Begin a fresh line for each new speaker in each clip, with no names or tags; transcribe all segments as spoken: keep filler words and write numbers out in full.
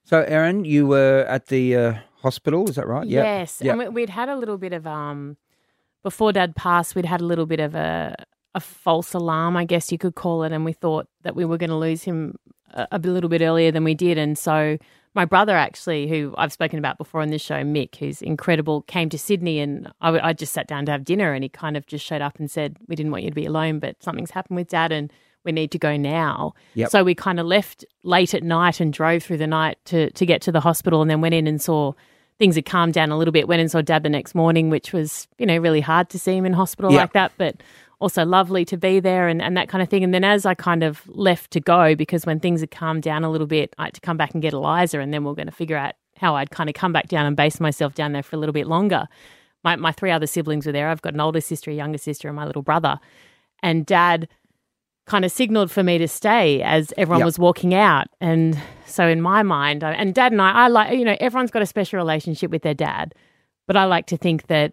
So, Erin, you were at the uh, hospital, is that right? Yep.
Yes.
Yep.
And we, we'd had a little bit of, um, before Dad passed, we'd had a little bit of a, a false alarm, I guess you could call it, and we thought that we were going to lose him a, a little bit earlier than we did. And so my brother actually, who I've spoken about before on this show, Mick, who's incredible, came to Sydney, and I, w- I just sat down to have dinner, and he kind of just showed up and said, we didn't want you to be alone, but something's happened with Dad and we need to go now.
Yep.
So we kind of left late at night and drove through the night to, to get to the hospital, and then went in and saw things had calmed down a little bit, went and saw Dad the next morning, which was, you know, really hard to see him in hospital
Yep.
like that, but also lovely to be there and, and that kind of thing. And then as I kind of left to go, because when things had calmed down a little bit, I had to come back and get Eliza, and then we we're going to figure out how I'd kind of come back down and base myself down there for a little bit longer. My, my three other siblings were there. I've got an older sister, a younger sister, and my little brother. And Dad kind of signalled for me to stay as everyone
Yep.
was walking out. And so in my mind, I, and Dad and I, I like, you know, everyone's got a special relationship with their dad, but I like to think that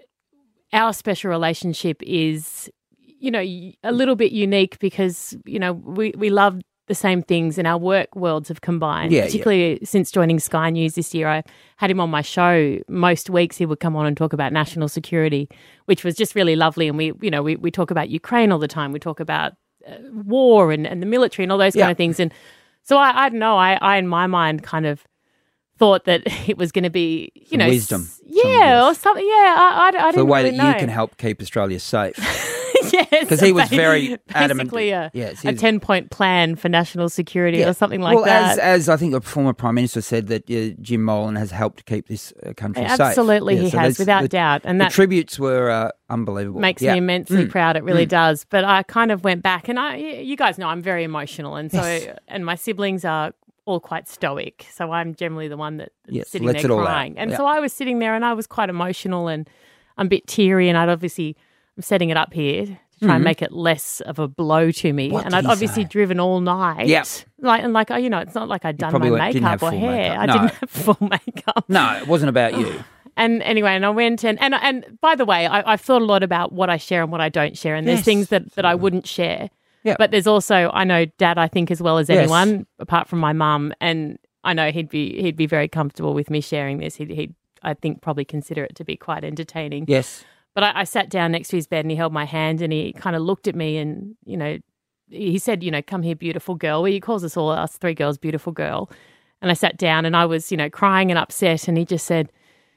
our special relationship is, you know, a little bit unique because, you know, we, we love the same things and our work worlds have combined,
Yeah,
particularly since joining Sky News this year. I had him on my show. Most weeks he would come on and talk about national security, which was just really lovely. And we, you know, we, we talk about Ukraine all the time. We talk about uh, war and, and the military and all those
Yeah.
kind of things. And so I, I don't know, I, I, in my mind, kind of thought that it was going to be, you
Some
know,
wisdom.
s- yeah,
Some
or something. Yeah, I, I, I
the
didn't
way
really
that
know.
you can help keep Australia safe.
Yes,
Because he was
ba-
very adamant.
Basically, a,
Yes,
a
he's-
ten-point plan for national security
Yeah.
or something like
well,
that.
as as I think a former Prime Minister said that uh, Jim Molan has helped keep this uh, country safe.
Absolutely,
Yeah,
he
so
has,
that's-
without
the,
doubt. And
the
that
tributes were uh, unbelievable.
makes
Yeah.
me immensely
Mm.
proud. It really
Mm.
does. But I kind of went back, and I, you guys know, I'm very emotional, and so
Yes.
and my siblings are all quite stoic. So I'm generally the one that that's
Yes,
sitting
lets
there
it all out.
crying, and
Yeah.
so I was sitting there, and I was quite emotional, and I'm a bit teary, and I'd obviously I'm setting it up here to try and make it less of a blow to me.
Mm-hmm. What
and
did
I'd
he
obviously
say?
driven all night.
Yep.
Like and like you know, it's not like I'd done my
probably went- didn't
makeup
have
or
full
hair.
makeup.
I
No.
didn't have full makeup.
No, it wasn't about you.
And anyway, and I went and and and by the way, I, I've thought a lot about what I share and what I don't share, and there's
Yes.
things that, that I wouldn't share.
Yeah.
But there's also, I know Dad, I think, as well as
Yes.
anyone, apart from my mum, and I know he'd be he'd be very comfortable with me sharing this. He'd, he'd I think probably consider it to be quite entertaining.
Yes.
But I, I sat down next to his bed and he held my hand and he kind of looked at me and, you know, he said, you know, come here, beautiful girl. Well, he calls us all, us three girls, beautiful girl. And I sat down and I was, you know, crying and upset. And he just said,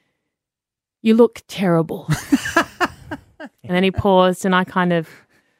you look terrible. And then he paused and I kind of,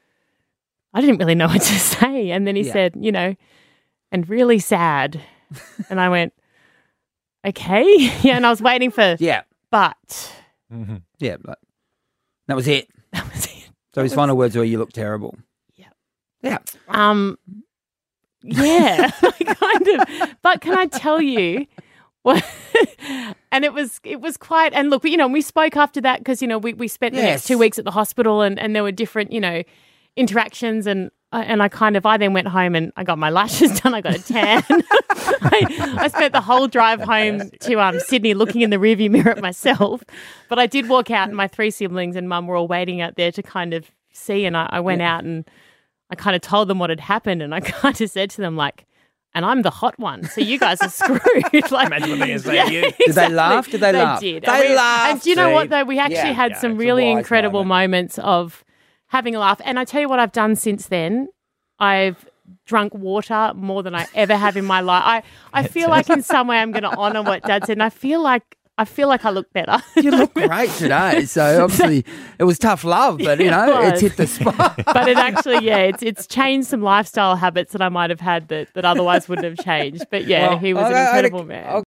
I didn't really know what to say. And then he
Yeah.
said, you know, and really sad. And I went, okay. Yeah. And I was waiting for,
Yeah.
but
Yeah. But that was it.
that was it.
So his final words were, "You look terrible."
Yeah.
Yeah.
Um, yeah, kind of. But can I tell you what? And it was it was quite. And look, you know, we spoke after that because you know we, we spent the
Yes.
next two weeks at the hospital, and, and there were different you know interactions, and I- and I kind of I then went home and I got my lashes done. I got a tan. I, I spent the whole drive home to um Sydney looking in the rearview mirror at myself. But I did walk out, and my three siblings and Mum were all waiting out there to kind of see. And I, I went out and I kind of told them what had happened, and I kind of said to them like, "And I'm the hot one, so you guys are screwed." Like,
Imagine what they're gonna say
yeah,
to you.
Did they
exactly.
laugh? Did they laugh?
Did.
They
and we-
laughed,
And do you know
see?
what though? We actually
Yeah.
had
Yeah,
some
it's a
really
wise
incredible
moment.
moments of having a laugh. And I tell you what I've done since then. I've drunk water more than I ever have in my life. I, I feel like in some way I'm going to honour what Dad said, and I feel like I feel like I look better.
You look great today. So obviously it was tough love, but you know,
It
it's
was.
hit the spot.
But it actually, yeah, it's it's changed some lifestyle habits that I might have had that, that otherwise wouldn't have changed. But yeah,
Well,
he was
I-
an
I had a-
incredible man.
I'll